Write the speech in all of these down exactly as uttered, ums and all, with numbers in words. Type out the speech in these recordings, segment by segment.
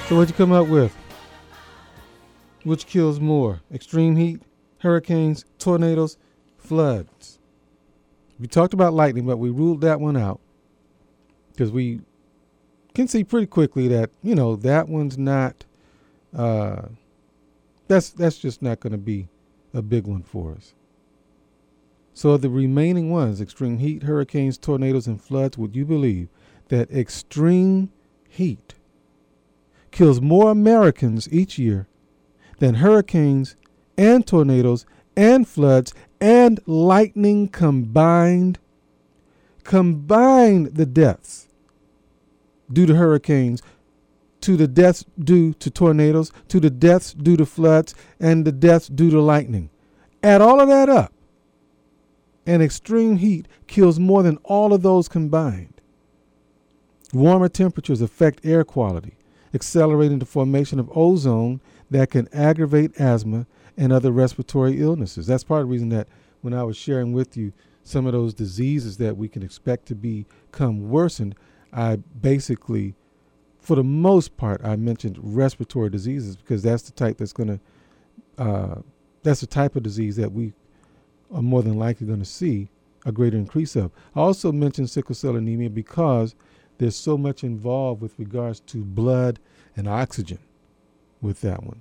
So what'd you come up with? Which kills more? Extreme heat, hurricanes, tornadoes, floods. We talked about lightning, but we ruled that one out because we can see pretty quickly that, you know, that one's not, uh, that's, that's just not going to be a big one for us. So the remaining ones, extreme heat, hurricanes, tornadoes, and floods, would you believe that extreme heat kills more Americans each year than hurricanes and tornadoes and floods and lightning combined? Combined the deaths due to hurricanes, to the deaths due to tornadoes, to the deaths due to floods, and the deaths due to lightning. Add all of that up, and extreme heat kills more than all of those combined. Warmer temperatures affect air quality, accelerating the formation of ozone that can aggravate asthma and other respiratory illnesses. That's part of the reason that when I was sharing with you some of those diseases that we can expect to become worsened, I basically, for the most part, I mentioned respiratory diseases because that's the type that's going to, uh, that's the type of disease that we are more than likely going to see a greater increase of. I also mentioned sickle cell anemia because there's so much involved with regards to blood and oxygen with that one.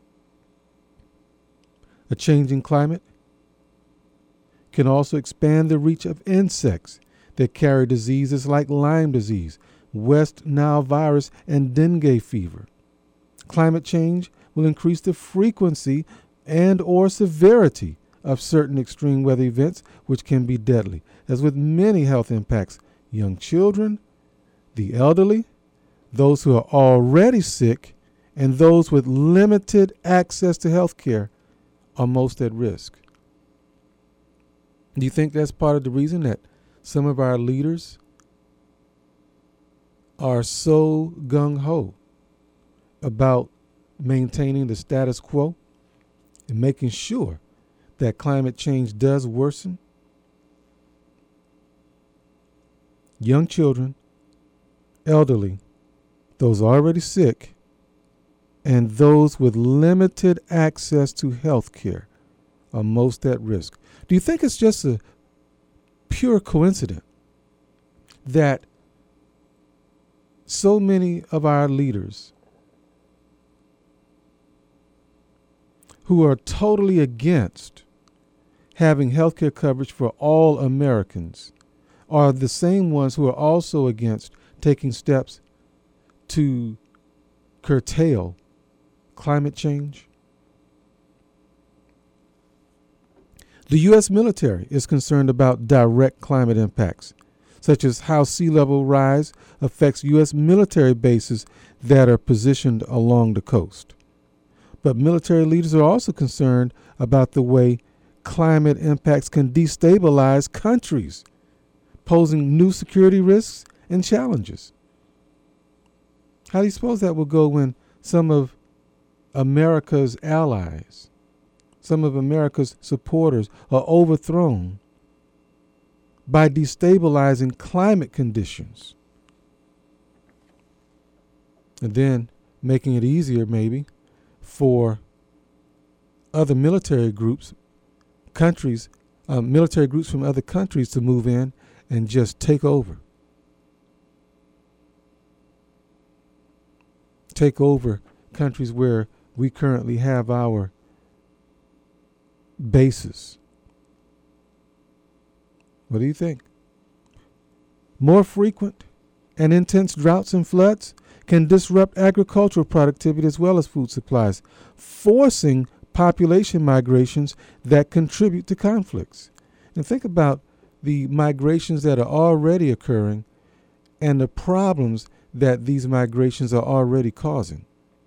A changing climate can also expand the reach of insects that carry diseases like Lyme disease, West Nile virus, and dengue fever. Climate change will increase the frequency and or severity of certain extreme weather events, which can be deadly. As with many health impacts, young children, the elderly, those who are already sick, and those with limited access to health care are most at risk. Do you think that's part of the reason that some of our leaders are so gung-ho about maintaining the status quo and making sure that climate change does worsen? Young children, elderly, those already sick, and those with limited access to health care are most at risk. Do you think it's just a pure coincidence that so many of our leaders who are totally against having health care coverage for all Americans are the same ones who are also against taking steps to curtail climate change? The U S military is concerned about direct climate impacts, such as how sea level rise affects U S military bases that are positioned along the coast. But military leaders are also concerned about the way climate impacts can destabilize countries, posing new security risks and challenges. How do you suppose that will go when some of America's allies, some of America's supporters are overthrown by destabilizing climate conditions? And then making it easier maybe for other military groups, countries, uh, military groups from other countries to move in and just take over. Take over countries where we currently have our bases. What do you think? More frequent and intense droughts and floods can disrupt agricultural productivity as well as food supplies, forcing population migrations that contribute to conflicts. And think about the migrations that are already occurring and the problems that these migrations are already causing.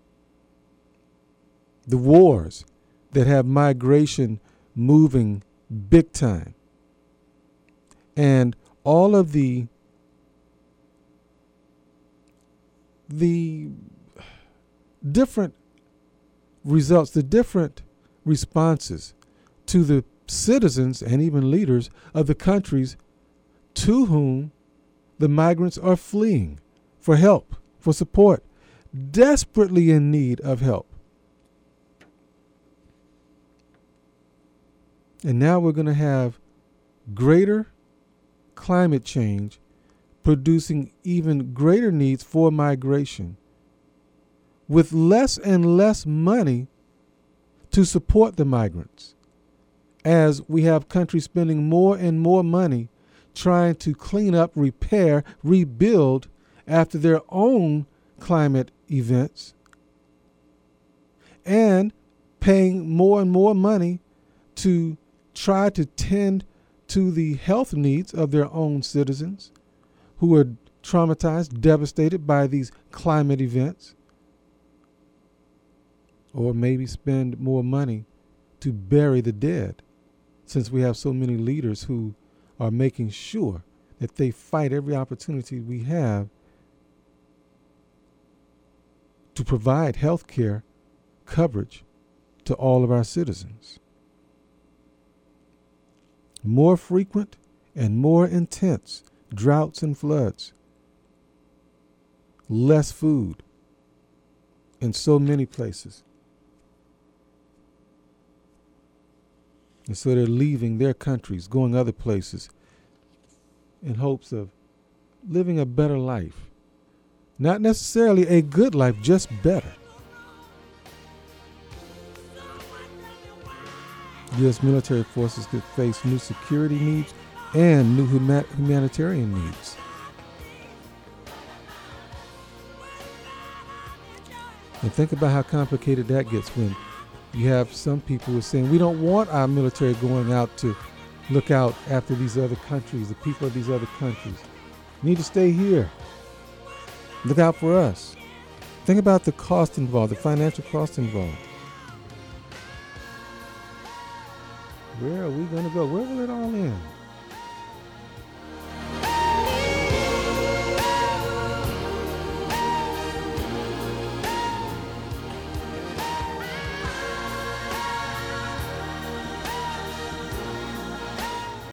The wars that have migration moving big time. And all of the the different results, the different responses to the citizens and even leaders of the countries to whom the migrants are fleeing for help, for support, desperately in need of help. And now we're going to have greater climate change producing even greater needs for migration, with less and less money to support the migrants, as we have countries spending more and more money trying to clean up, repair, rebuild after their own climate events, and paying more and more money to try to tend to the health needs of their own citizens who are traumatized, devastated by these climate events, or maybe spend more money to bury the dead, since we have so many leaders who are making sure that they fight every opportunity we have to provide health care coverage to all of our citizens. More frequent and more intense droughts and floods, less food in so many places. And so they're leaving their countries, going other places in hopes of living a better life. Not necessarily a good life, just better. U S military forces could face new security needs and new huma- humanitarian needs. And think about how complicated that gets when you have some people who are saying, we don't want our military going out to look out after these other countries, the people of these other countries. We need to stay here. Look out for us. Think about the cost involved, the financial cost involved. Where are we going to go? Where will it all end?